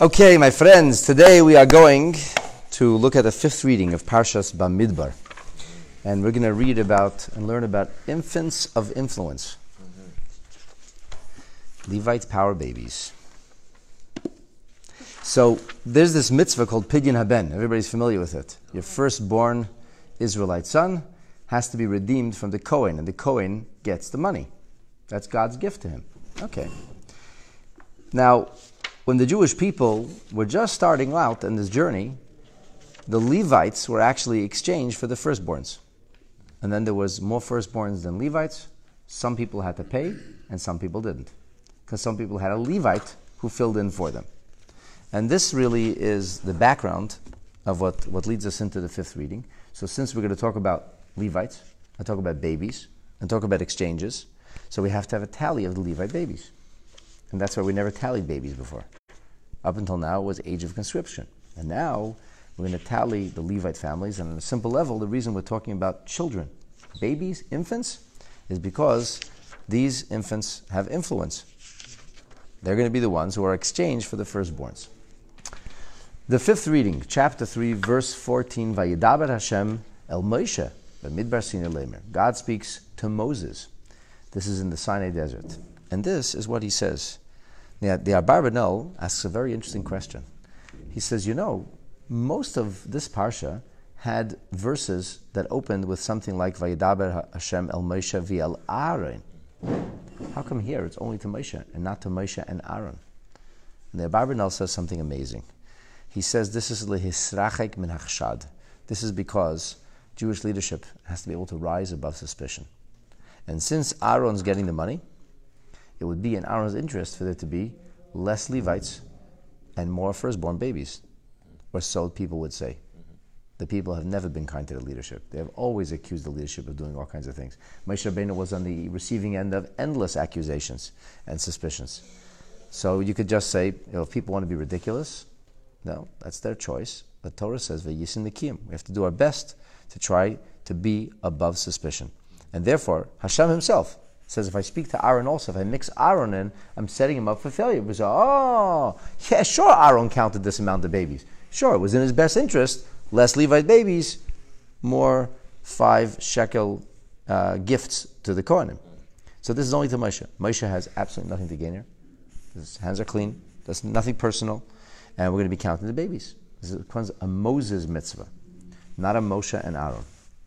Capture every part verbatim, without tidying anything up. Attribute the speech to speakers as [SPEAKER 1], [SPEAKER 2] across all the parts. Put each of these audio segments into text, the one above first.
[SPEAKER 1] Okay, my friends, today we are going to look at the fifth reading of Parshas Bamidbar. And we're going to read about and learn about infants of influence. Mm-hmm. Levite power babies. So there's this mitzvah called Pidyon Haben. Everybody's familiar with it. Your firstborn Israelite son has to be redeemed from the Kohen, and the Kohen gets the money. That's God's gift to him. Okay. Now, when the Jewish people were just starting out in this journey, the Levites were actually exchanged for the firstborns. And then there was more firstborns than Levites. Some people had to pay, and some people didn't. Because some people had a Levite who filled in for them. And this really is the background of what, what leads us into the fifth reading. So since we're going to talk about Levites, and talk about babies, and talk about exchanges, so we have to have a tally of the Levite babies. And that's why we never tallied babies before. Up until now, it was age of conscription. And now, we're going to tally the Levite families. And on a simple level, the reason we're talking about children, babies, infants, is because these infants have influence. They're going to be the ones who are exchanged for the firstborns. The fifth reading, chapter three, verse fourteen, Vayidaber Hashem el Moshe, Bamidbar Sinai Lemer. God speaks to Moses. This is in the Sinai desert. And this is what he says. The, the Abarbanel asks a very interesting question. He says, you know, most of this parsha had verses that opened with something like Vayidaber Hashem el Moshe v'el Aaron. How come here it's only to Moshe and not to Moshe and Aaron? And the Abarbanel says something amazing. He says this is lehisrachek min hachshad. This is because Jewish leadership has to be able to rise above suspicion. And since Aaron's getting the money, it would be in Aaron's interest for there to be less Levites and more firstborn babies, or so people would say. Mm-hmm. The people have never been kind to the leadership. They have always accused the leadership of doing all kinds of things. Moshe Rabbeinu was on the receiving end of endless accusations and suspicions. So you could just say, you know, if people want to be ridiculous, no, that's their choice. The Torah says, "V'yisin nikiyim." We have to do our best to try to be above suspicion. And therefore, Hashem himself says, if I speak to Aaron also, if I mix Aaron in, I'm setting him up for failure. Because, oh, yeah, sure, Aaron counted this amount of babies. Sure, it was in his best interest. Less Levite babies, more five shekel uh, gifts to the Kohanim. So this is only to Moshe. Moshe has absolutely nothing to gain here. His hands are clean. There's nothing personal. And we're going to be counting the babies. This is a Moses mitzvah, not a Moshe and Aaron.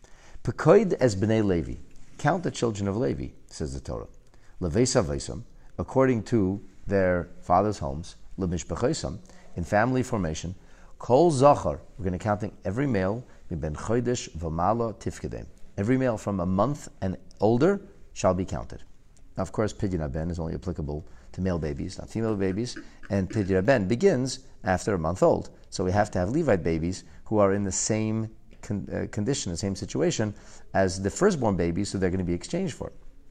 [SPEAKER 1] Pekoid es b'nei Levi. Count the children of Levi, says the Torah. Leveisa veisam, according to their fathers' homes, lemishpachaisam, in family formation, kol zachar, we're going to count every male, ben chodesh v'mala tifkedem. Every male from a month and older shall be counted. Now, of course, Pidyon Haben is only applicable to male babies, not female babies, and Pidyon Haben begins after a month old. So we have to have Levite babies who are in the same con- uh, condition, the same situation as the firstborn babies, so they're going to be exchanged for.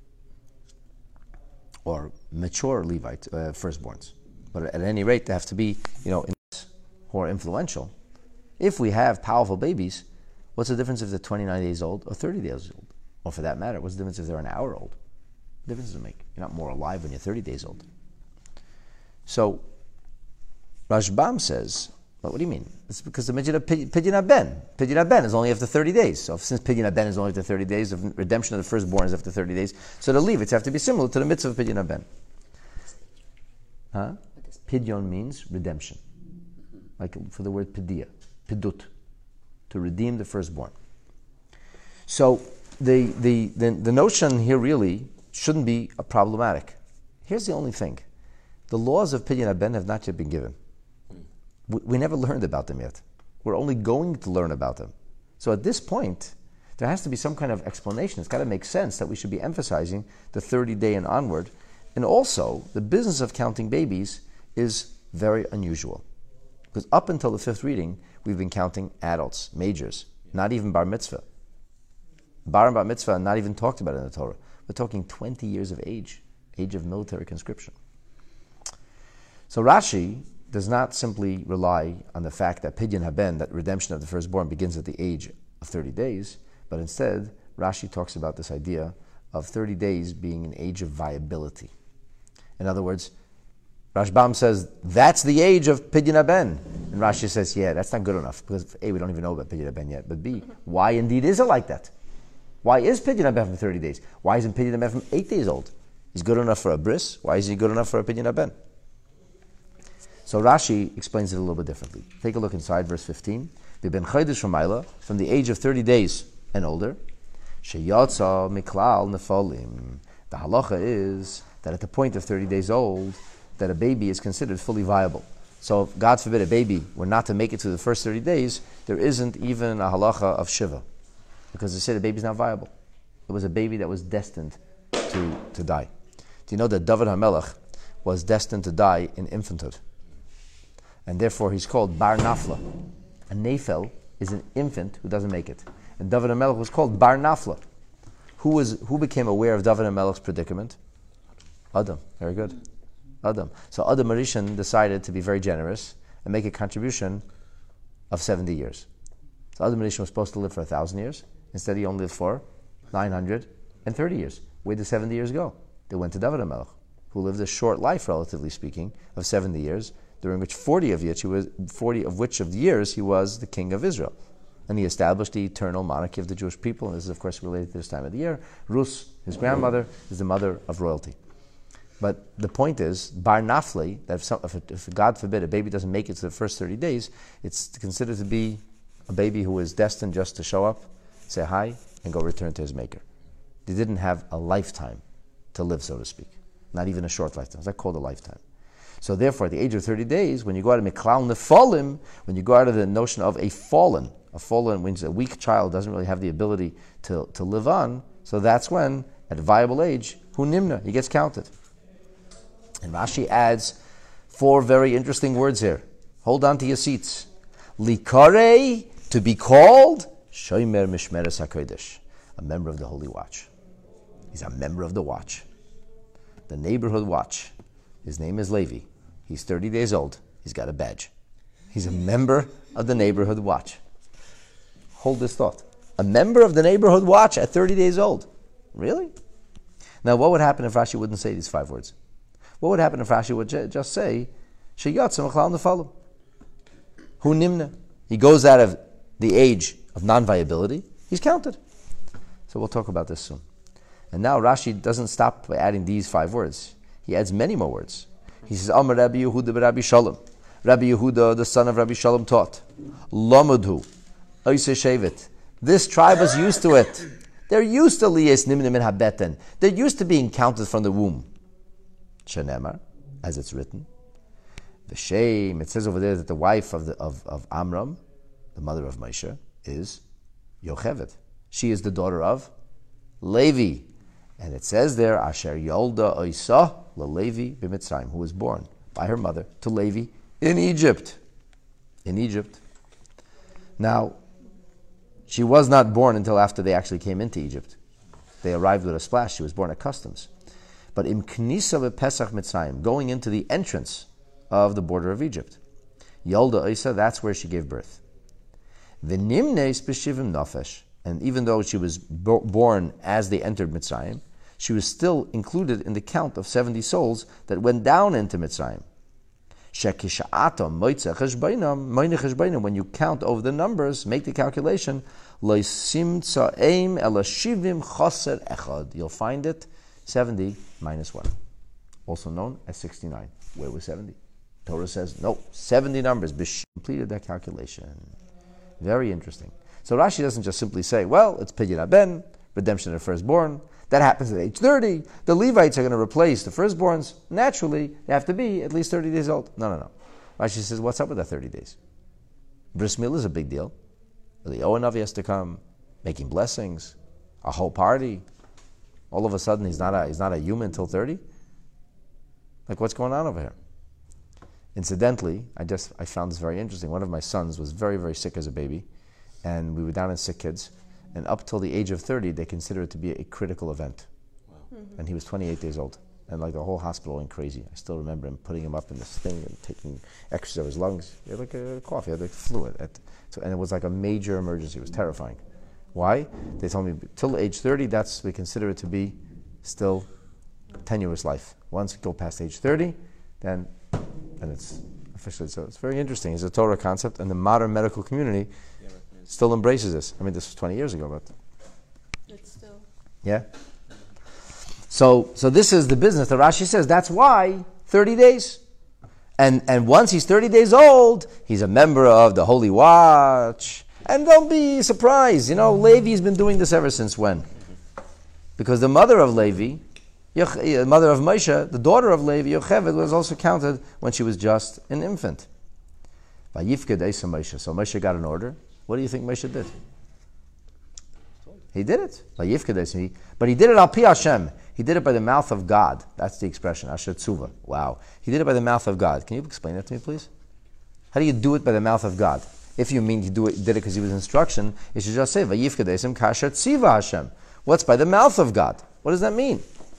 [SPEAKER 1] Or mature Levite uh, firstborns. But at any rate, they have to be, you know, who are influential. If we have powerful babies, what's the difference if they're twenty-nine days old or thirty days old? Or for that matter, what's the difference if they're an hour old? What difference does it make? You're not more alive when you're thirty days old. So, Rashbam says, well, what do you mean? It's because the Mitzvah of Pidyon Haben. Pidyon Haben is only after thirty days. So since Pidyon Haben is only after thirty days, the redemption of the firstborn is after thirty days, so the Levites have to be similar to the Mitzvah of Pidyon Haben. Huh? Pidyon means redemption. Like for the word Pidia, Pidut, to redeem the firstborn. So the, the, the, the notion here really shouldn't be a problematic. Here's the only thing. The laws of Pidyon Haben have not yet been given. We, we never learned about them yet. We're only going to learn about them. So at this point, there has to be some kind of explanation. It's got to make sense that we should be emphasizing the thirty day and onward. And also, the business of counting babies is very unusual. Because up until the fifth reading, we've been counting adults, majors, not even bar mitzvah. Bar and bar mitzvah are not even talked about in the Torah. We're talking twenty years of age, age of military conscription. So Rashi does not simply rely on the fact that Pidyon Haben, that redemption of the firstborn, begins at the age of thirty days, but instead, Rashi talks about this idea of thirty days being an age of viability. In other words, Rashbam says, that's the age of Pidyon Haben. And Rashi says, yeah, that's not good enough, because A, we don't even know about Pidyon Haben yet, but B, why indeed is it like that? Why is Pidyon Haben from thirty days? Why isn't Pidyon Haben from eight days old? He's good enough for a bris. Why is he good enough for a Pidyon Haben? So Rashi explains it a little bit differently. Take a look inside verse fifteen. V'ben chodesh u'mayla, from the age of thirty days and older, sheyatsa miklal nefolim. The halacha is that at the point of thirty days old, that a baby is considered fully viable. So if, God forbid, a baby were not to make it through the first thirty days, there isn't even a halacha of shiva, because they say the baby's not viable. It was a baby that was destined to, to die. Do you know that David HaMelech was destined to die in infanthood? And therefore he's called Bar Nafla. A Nefel is an infant who doesn't make it. And David HaMelech was called Bar Nafla. Who was who became aware of David HaMelech's predicament? Adam. Very good. Adam. So Adam Arishan decided to be very generous and make a contribution of seventy years. So Adam Arishan was supposed to live for a thousand years. Instead, he only lived for nine hundred thirty years. Where did seventy years go? They went to David HaMelech, who lived a short life, relatively speaking, of seventy years, during which forty of which he was forty of which of the years he was the king of Israel. And he established the eternal monarchy of the Jewish people, and this is of course related to this time of the year. Rus, his grandmother, is the mother of royalty. But the point is, bar nafli, that if, some, if, if God forbid a baby doesn't make it to the first thirty days, it's considered to be a baby who is destined just to show up, say hi, and go return to his maker. They didn't have a lifetime to live, so to speak. Not even a short lifetime. It's not called a lifetime. So therefore, at the age of thirty days, when you go out of Miklal Nefolim, when you go out of the notion of a fallen, a fallen means a weak child doesn't really have the ability to, to live on, so that's when, at a viable age, hu nimna, he gets counted. And Rashi adds four very interesting words here. Hold on to your seats. Likare, to be called, Shomer Mishmeres HaKodesh, a member of the Holy Watch. He's a member of the watch. The neighborhood watch. His name is Levi. He's thirty days old. He's got a badge. He's a member of the neighborhood watch. Hold this thought. A member of the neighborhood watch at thirty days old. Really? Now, what would happen if Rashi wouldn't say these five words? What would happen if Rashi would j- just say, Sheyatsa Mechlal Nefalim? Hu Nimna. He goes out of the age of non-viability. He's counted. So we'll talk about this soon. And now Rashi doesn't stop by adding these five words. He adds many more words. He says, Amar Rabbi Yehuda Rabbi Shalom. Rabbi Yehuda, the son of Rabbi Shalom, taught, Lamadhu, Oise Shevet. This tribe was used to it. They're used to Liyes Nimnim min Habeten. They're used to being counted from the womb. Shenemar, as it's written. The shame, it says over there that the wife of, the, of, of Amram, the mother of Moshe, is Yocheved. She is the daughter of Levi. And it says there, Asher Yolda Oisa LeLevi b'Mitzrayim, who was born by her mother to Levi in Egypt. In Egypt. Now, she was not born until after they actually came into Egypt. They arrived with a splash. She was born at customs. But im Knisa Pesach Mitzrayim, going into the entrance of the border of Egypt. Yolda Oisa, that's where she gave birth. V'nimneis b'shivim nafesh. And even though she was bo- born as they entered Mitzrayim, she was still included in the count of seventy souls that went down into Mitzrayim. When you count over the numbers, make the calculation, you'll find it seventy minus one, also known as sixty-nine. Where was seventy? Torah says, no, seventy numbers. Completed that calculation. Very interesting. So Rashi doesn't just simply say, well, it's Pidyon Haben, redemption of the firstborn. That happens at age thirty. The Levites are going to replace the firstborns. Naturally, they have to be at least thirty days old. No, no, no. Rashi says, what's up with that thirty days? Bris Milah is a big deal. The Oanavi has to come, making blessings, a whole party. All of a sudden, he's not a, he's not a human until thirty? Like, what's going on over here? Incidentally, I just I found this very interesting. One of my sons was very, very sick as a baby. And we were down in sick kids, and up till the age of thirty, they consider it to be a critical event. Wow. Mm-hmm. And he was twenty-eight days old, and like the whole hospital went crazy. I still remember him putting him up in this thing and taking extras of his lungs. He had like a cough, he had like fluid. At, so, and it was like a major emergency. It was terrifying. Why? They told me till age thirty, that's we consider it to be still tenuous life. Once you go past age thirty, then And it's officially so. It's very interesting. It's a Torah concept, and the modern medical community still embraces this. I mean, this was twenty years ago, but
[SPEAKER 2] it's still.
[SPEAKER 1] Yeah. So, so this is the business that Rashi says. That's why thirty days, and and once he's thirty days old, he's a member of the Holy Watch. And don't be surprised. You know, Levi's been doing this ever since when? Because the mother of Levi, the mother of Moshe, the daughter of Levi, Yocheved, was also counted when she was just an infant. Vayifked Eisa Moshe. So Moshe got an order. What do you think Moshe did? He did it. Vayifked Eisa. But he did it al pi Hashem. He did it by the mouth of God. That's the expression. Asher Tzuva. Wow. He did it by the mouth of God. Can you explain that to me, please? How do you do it by the mouth of God? If you mean he do it, did it because he was instruction, you should just say, Vayifked Eisa kasher tziva Hashem. What's by the mouth of God? What does that mean?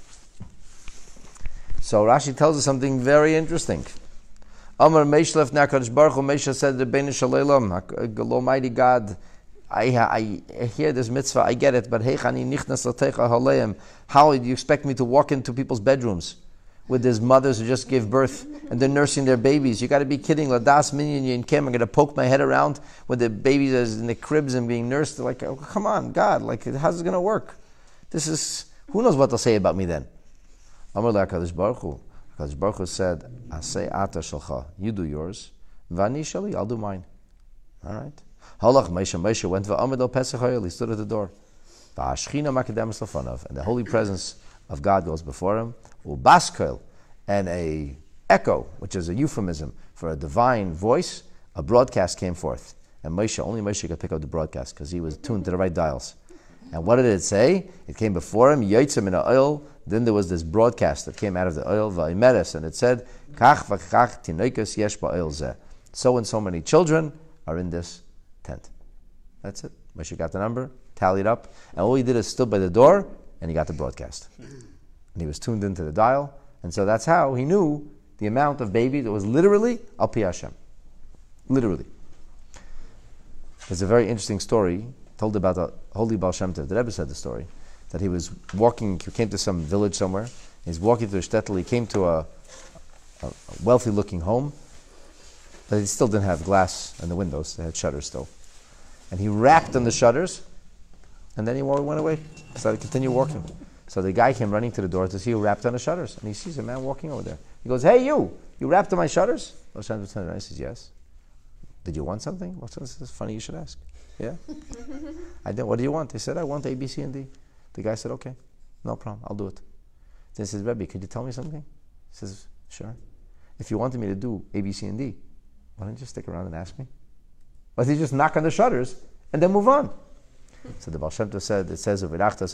[SPEAKER 1] So Rashi tells us something very interesting. Amar Meishlef Nakadosh Baruch Hu, Meisha said, Rebbeinu Shalom, Almighty God, I, I, I hear this mitzvah, I get it, but heichani nichnas l'techa haleim. How do you expect me to walk into people's bedrooms with these mothers who just gave birth and they're nursing their babies? You got to be kidding. Ladas minyan yin kim. I'm going to poke my head around with the babies in the cribs and being nursed. They're like, oh, come on, God, like, how's it going to work? This is, who knows what they'll say about me then? Amar LaKadosh Baruch Hu. HaKadosh Baruch Hu said, Asay ata shalcha. You do yours. Vani shali, I'll do mine. All right. Halach Moshe. Moshe went v'amid al Pesach Hayil. He stood at the door. V'ashchina makademus l'fanav. And the holy presence of God goes before him. U'baskel. And a echo, which is a euphemism for a divine voice, a broadcast came forth. And Moshe, only Moshe could pick up the broadcast because he was tuned to the right dials. And what did it say? It came before him, Yotzim in a oil. Then there was this broadcast that came out of the oil, Va'imeres, and it said, Kach v'kach tinoikos yesh ba'oil zeh. So and so many children are in this tent. That's it. Moshe got the number, tallied up, and all he did is stood by the door, and he got the broadcast. And he was tuned into the dial, and so that's how he knew the amount of baby that was literally al pi Hashem. Literally. There's a very interesting story told about a holy Baal Shem Tov. The Rebbe said the story, that he was walking, he came to some village somewhere, he's walking through a shtetl, he came to a, a wealthy-looking home, but he still didn't have glass in the windows, they had shutters still. And he rapped on the shutters, and then he went away, started to continue walking. So the guy came running to the door to see who rapped on the shutters, and he sees a man walking over there. He goes, hey you, you rapped on my shutters? Baal Shem Tov turned around, he says, yes. Did you want something? Well, it's funny you should ask. Yeah? I did. What do you want? He said, I want A, B, C, and D. The guy said, okay, no problem, I'll do it. Then he says, Rebbe, could you tell me something? He says, sure. If you wanted me to do A, B, C, and D, why don't you just stick around and ask me? Why don't you just knock on the shutters and then move on? So the Baal Shem Tov said, it says,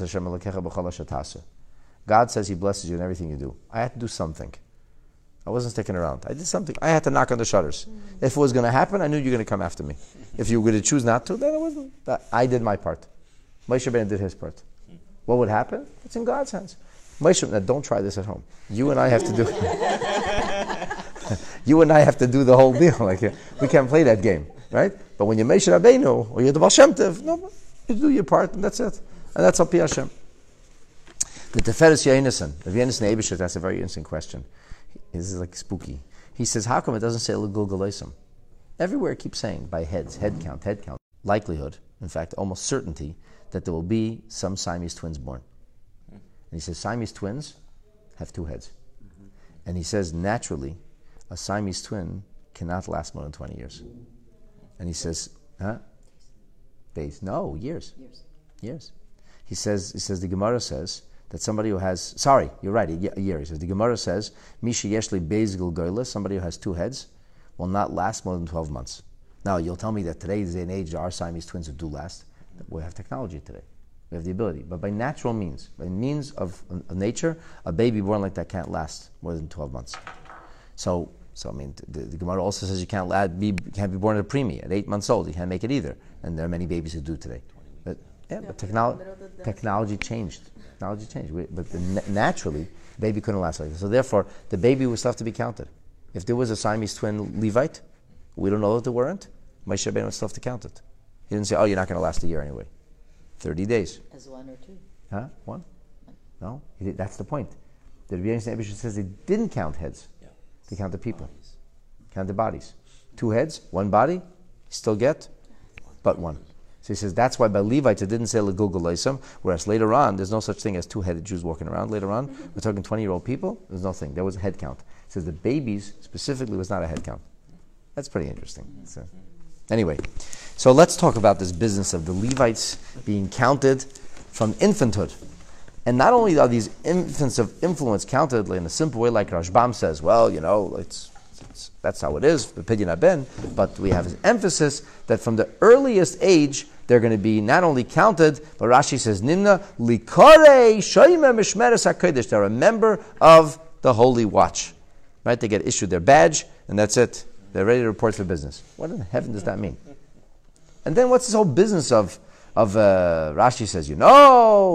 [SPEAKER 1] God says He blesses you in everything you do. I had to do something. I wasn't sticking around. I did something. I had to knock on the shutters. Mm-hmm. If it was going to happen, I knew you were going to come after me. If you were going to choose not to, then it wasn't. That, I did my part. Moshe Rabbeinu did his part. What would happen? It's in God's hands. Moshe, now don't try this at home. You and I have to do. you and I have to do the whole deal. Like we can't play that game, right? But when you're Moshe Rabbeinu or you're the Baal Shem Tov, no, you do your part and that's it. And that's al pi Hashem. The Teferes Yonasan, the Yonasan Eibishter, that's a very interesting question. This is like spooky. He says, how come it doesn't say L'gul Galesim? Everywhere it keeps saying by heads, head count, head count. Likelihood, in fact, almost certainty, that there will be some Siamese twins born. Mm-hmm. And he says Siamese twins have two heads. Mm-hmm. And he says naturally, a Siamese twin cannot last more than twenty years. And he says, huh? Days. No, years. Years. Years. He says, he says, the Gemara says, that somebody who has, sorry, you're right, a year. He says, the Gemara says, Misha Yeshli Beis Gil, somebody who has two heads, will not last more than twelve months. Now, you'll tell me that today's day and age, there are Siamese twins who do last. We have technology today. We have the ability. But by natural means, by means of, of nature, a baby born like that can't last more than twelve months. So, so I mean, the, the Gemara also says you can't, lad, be, can't be born at a preemie, at eight months old. You can't make it either. And there are many babies who do today. But, yeah, yeah but technolo- technology changed. Technology changed. We, but the, naturally, baby couldn't last like this. So therefore, the baby would still have to be counted. If there was a Siamese twin Levite, we don't know that there weren't, Moshe Rabbeinu would still have to count it. He didn't say, oh, you're not going to last a year anyway. thirty days.
[SPEAKER 2] As one or two.
[SPEAKER 1] Huh? One? No? He did, that's the point. The Rebbe Yonasan Eibishter says they didn't count heads. Yeah. They counted people. Count the bodies. Two heads, one body, you still get but one. So he says that's why by Levites it didn't say Legulgal Leisam, whereas later on there's no such thing as two-headed Jews walking around. Later on, we're talking twenty-year-old people. There's nothing. There was a head count. It says the babies specifically was not a head count. That's pretty interesting. So, anyway, so let's talk about this business of the Levites being counted from infanthood. And not only are these infants of influence counted in a simple way, like Rashbam says, well, you know, it's, it's that's how it is, Pidyon Haben, but we have an emphasis that from the earliest age, they're going to be not only counted, but Rashi says, Nimna likore shoyme mishmeres hakodesh. They're a member of the Holy Watch. Right? They get issued their badge, and that's it. They're ready to report for business. What in heaven does that mean? And then what's this whole business of Of uh, Rashi says, you know,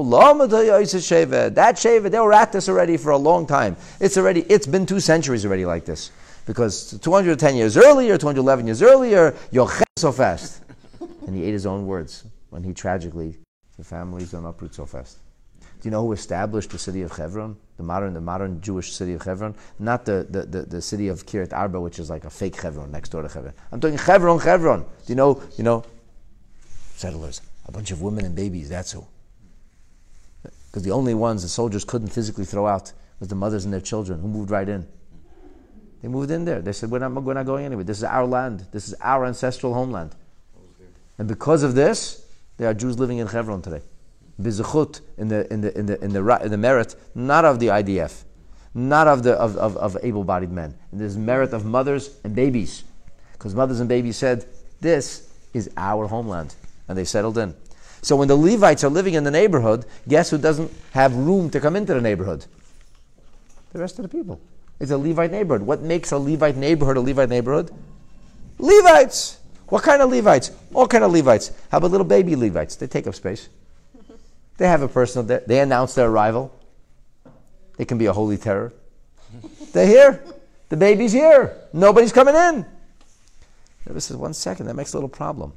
[SPEAKER 1] that sheva, they were at this already for a long time. It's already, it's been two centuries already like this. Because two hundred ten years earlier, two hundred eleven years earlier, Yochel so fast. And he ate his own words when he tragically, the families don't uproot so fast. Do you know who established the city of Hebron? The modern, the modern Jewish city of Hebron? Not the, the, the, the city of Kiryat Arba, which is like a fake Hebron next door to Hebron. I'm talking Hebron, Hebron. Do you know, you know, settlers. A bunch of women and babies, that's who. Because the only ones the soldiers couldn't physically throw out was the mothers and their children, who moved right in. They moved in there. They said, we're not, we're not going anywhere. This is our land. This is our ancestral homeland. And because of this, there are Jews living in Hebron today. Bizuchut, in the in the in the in the in the merit, not of the I D F, not of the of, of, of able-bodied men. And there's merit of mothers and babies. Because mothers and babies said, this is our homeland. And they settled in. So when the Levites are living in the neighborhood, guess who doesn't have room to come into the neighborhood? The rest of the people. It's a Levite neighborhood. What makes a Levite neighborhood a Levite neighborhood? Levites! What kind of Levites? All kind of Levites. How about little baby Levites? They take up space. They have a personal, de- they announce their arrival. They can be a holy terror. They're here. The baby's here. Nobody's coming in. Rebbe says, one second, that makes a little problem.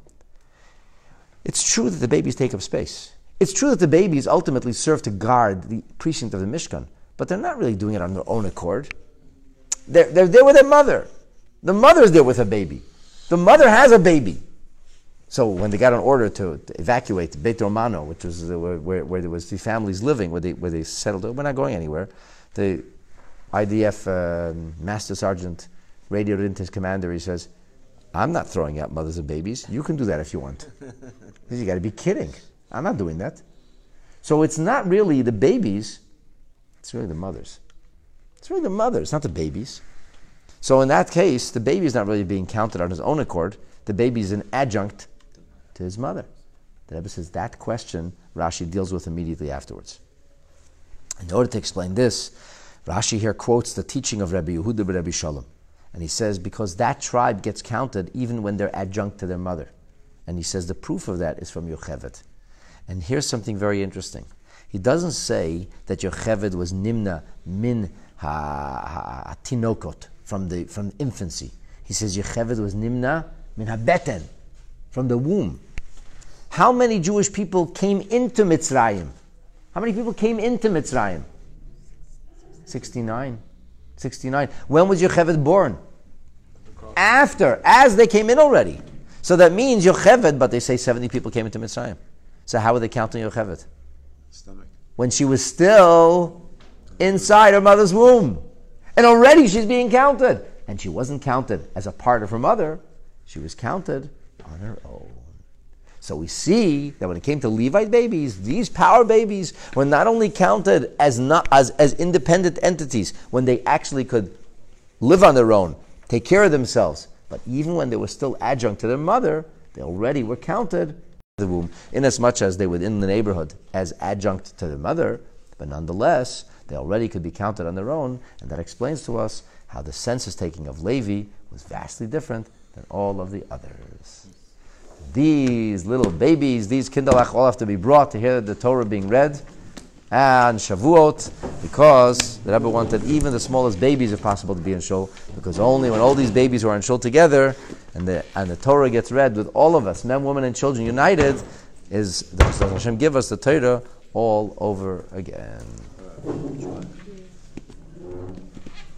[SPEAKER 1] It's true that the babies take up space. It's true that the babies ultimately serve to guard the precinct of the Mishkan, but they're not really doing it on their own accord. They're, they're there with their mother. The mother's there with a baby. The mother has a baby. So when they got an order to, to evacuate Beit Romano, which was the, where, where, where there was the families living, where they where they settled, we're not going anywhere. The I D F uh, Master Sergeant radioed into his commander. He says, I'm not throwing out mothers and babies. You can do that if you want. You got to be kidding. I'm not doing that. So it's not really the babies. It's really the mothers. It's really the mothers, not the babies. So in that case, the baby is not really being counted on his own accord. The baby is an adjunct to his mother. The Rebbe says that question Rashi deals with immediately afterwards. In order to explain this, Rashi here quotes the teaching of Rabbi Yehuda ben Rabbi Shalom. And he says, because that tribe gets counted even when they're adjunct to their mother. And he says the proof of that is from Yocheved. And here's something very interesting. He doesn't say that Yocheved was nimna min ha-tinokot, from the from infancy. He says Yocheved was nimna min ha-beten, from the womb. How many Jewish people came into Mitzrayim? How many people came into Mitzrayim? sixty-nine. sixty-nine. When was Yocheved born? After, as they came in already. So that means Yocheved, but they say seventy people came into Mitzrayim. So how are they counting Yocheved?
[SPEAKER 3] Stomach.
[SPEAKER 1] When she was still inside her mother's womb. And already she's being counted. And she wasn't counted as a part of her mother. She was counted on her own. So we see that when it came to Levite babies, these power babies were not only counted as not as, as independent entities when they actually could live on their own, take care of themselves, but even when they were still adjunct to their mother, they already were counted in the womb, inasmuch as they were in the neighborhood as adjunct to their mother, but nonetheless, they already could be counted on their own, and that explains to us how the census taking of Levi was vastly different than all of the others. These little babies, these kindalach, all have to be brought to hear the Torah being read and Shavuot, because the Rebbe wanted even the smallest babies, if possible, to be in shul, because only when all these babies are in shul together and the and the Torah gets read with all of us, men, women, and children united, is does Hashem give us the Torah all over again.